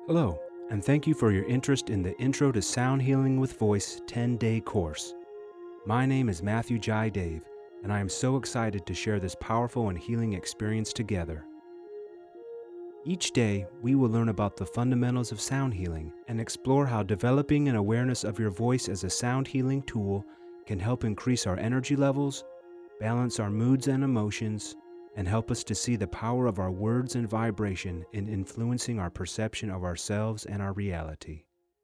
Hello, and thank you for your interest in the Intro to Sound Healing with Voice 10-day course. My name is Matthew Jai Dave, and I am so excited to share this powerful and healing experience together. Each day, we will learn about the fundamentals of sound healing and explore how developing an awareness of your voice as a sound healing tool can help increase our energy levels, balance our moods and emotions, and help us to see the power of our words and vibration in influencing our perception of ourselves and our reality.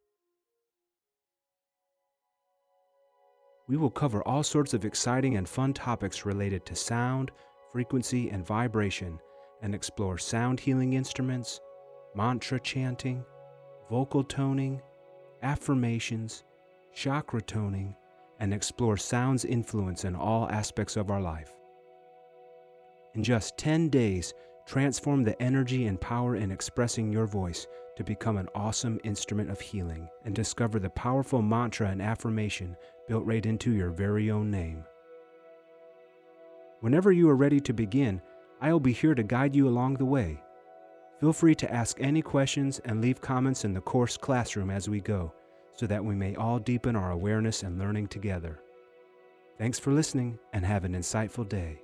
We will cover all sorts of exciting and fun topics related to sound, frequency, and vibration, and explore sound healing instruments, mantra chanting, vocal toning, affirmations, chakra toning, and explore sound's influence in all aspects of our life. In just 10 days, transform the energy and power in expressing your voice to become an awesome instrument of healing and discover the powerful mantra and affirmation built right into your very own name. Whenever you are ready to begin, I will be here to guide you along the way. Feel free to ask any questions and leave comments in the course classroom as we go, so that we may all deepen our awareness and learning together. Thanks for listening, and have an insightful day.